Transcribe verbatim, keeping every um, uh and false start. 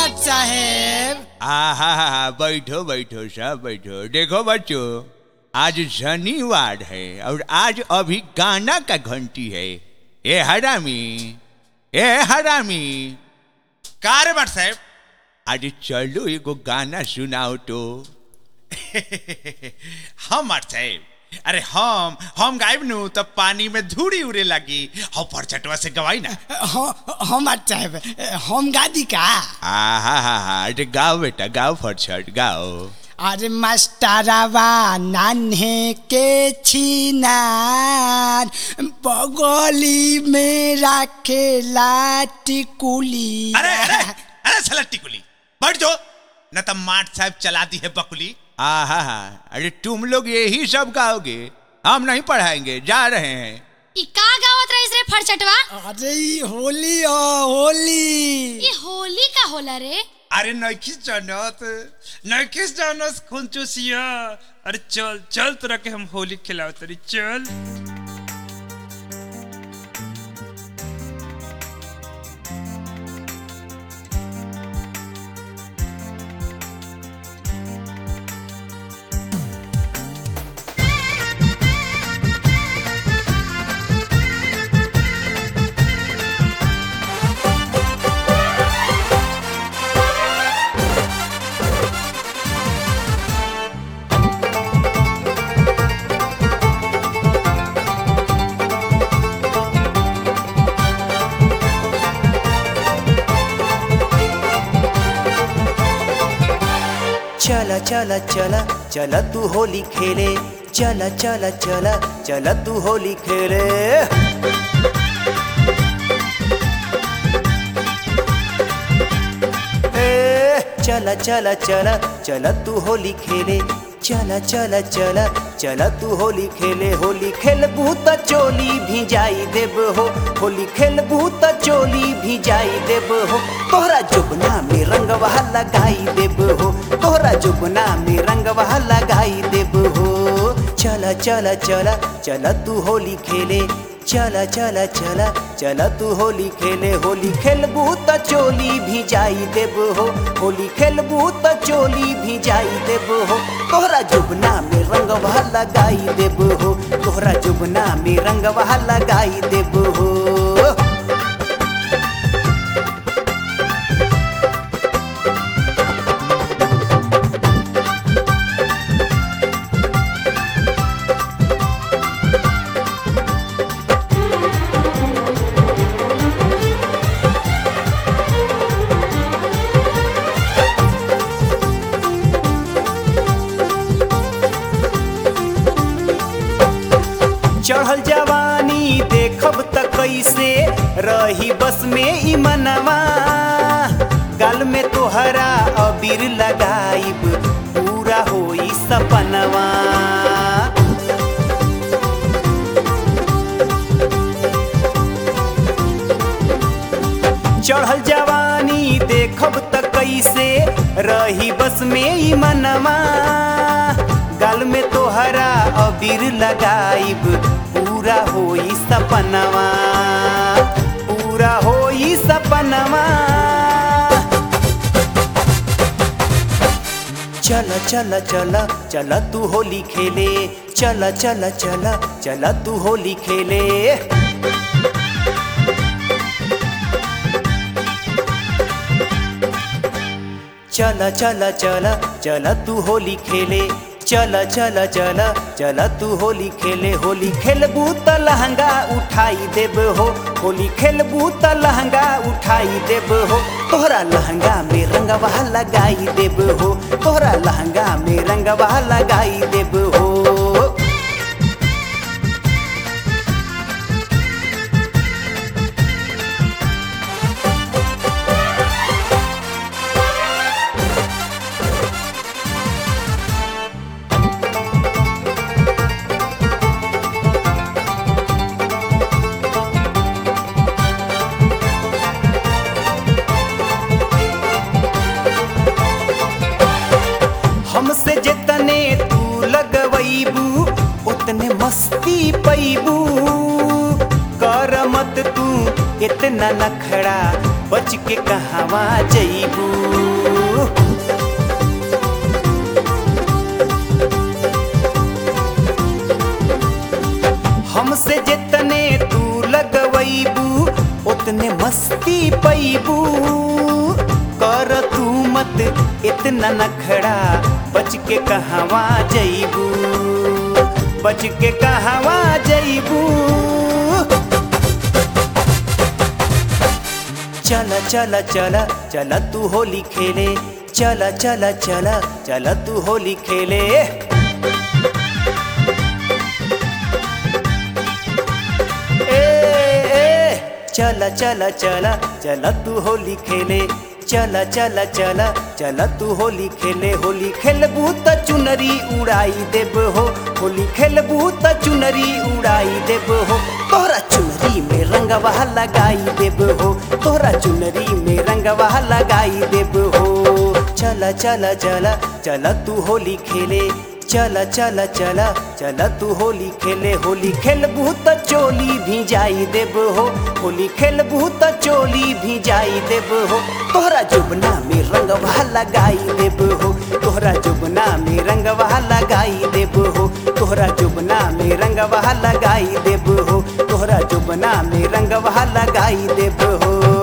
माट साहेब। आहा हा हा बैठो बैठो सब बैठो। देखो बच्चों, आज शनिवार है और आज अभी गाना का घंटी है। ए हरामी, ए हरामी, का रे माट साहेब? आज चलो एगो गाना सुनाओ तो। हम माट साहेब, अरे हम हम गायब नु तब पानी में धूड़ी उड़े लगी। हम परचटवा से गवाई ना। हम माट साहेब, हम गादी का। आहा हा हा अरे गाओ बेटा गाओ, फटछट गाओ। अरे मास्टरवा नान्हे के छिनार बगली में रखेला टिकुली। अरे अरे अरे साला टिकुली, बैठ जो न तब माट साहब चला दी है बकुली। आहा हा अरे तुम लोग यही सब गाओगे, हम नहीं पढ़ाएंगे, जा रहे हैं। ई का गावत रहिस रे फरचटवा? अरे ई होली हो होली। ई होली का होला रे? अरे नइखिस जानत, नइखिस जानत खून चूसिया। अरे चल चल तोरा के हम होली खिलाओ तरी, चल। चला चला चला चला तू होली खेले, चला चला चला चला तू होली खेले। ए, चला चला चला चला तू होली खेले, चला चला चला चला तू होली खेले। होली खेलबू त चोली भी जाई देब हो, होली खेलबू त चोली भी जाई देब हो। तोहरा जुबना में रंगवा लगाई देब हो, तोहरा जुबना में रंगवा लगाई देब हो। चला चला चला चला तू होली खेले, चला चला चला चला तू होली खेले। होली खेलबू त चोली भी जाई देब हो, होली खेलबू त चोली भी जाई देब हो। तोहरा जुबना में रंगवा लगाई देब हो, तोहरा जुबना में रंगवा लगाई देब हो। चढ़ल जवानी देखब त कैसे रही बस में ई मनवा। गल में तोहरा अबीर लगाइब पूरा होई सपनवा। चढ़ल जवानी देखब त कैसे रही बस में ई मनवा। गल में तोहरा अबीर लगाइब पूरा होई सपनवा, पूरा होई सपनवा। चला चला चला चला तू होली खेले, चला चला चला चला तू होली खेले। चला चला चला चला तू होली खेले, चला चला चला चला तू होली खेले। होली खेलबू त लहंगा उठाई देब हो, होली खेलबू त लहंगा उठाई देब हो। तोहरा लहंगा में रंगवा लगाई देब हो, तोहरा लहंगा में रंगवा लगाई देब हो। हमसे जितने तू लगवैबू उतने मस्ती पैबू। कर मत तू इतना नखड़ा बच के कहवा जइबू। हमसे जितने तू लगवैबू उतने मस्ती पैबू। कर तू मत इतना नखड़ा बच के कहवा जइबू, बच के कहवा जइबू। चला चला चला चला तू होली खेले, चला चला चला चला तू होली खेले। चला चला चला चला तू होली खेले, चला चला चला चला तू होली खेले। होली खेलबू त चुनरी उड़ाई देब हो, होली खेलबू त चुनरी उड़ाई देब हो। तोहरा चुनरी में रंगवा लगाई देब हो, तोहरा चुनरी में रंगवा लगाई देब हो। चला चला चला चला तू होली खेले, चला चला चला चला तू होली खेले। होली खेलबू त चोली भी जाई देब हो, होली खेलबू त चोली भी जाई देब हो। तोहरा जुबना में रंगवा लगाई देब हो, तोहरा जुबना में रंगवा लगाई देब हो, तोहरा जुबना में रंगवा लगाई देब हो, तोहरा जुबना में रंगवा लगाई देब हो।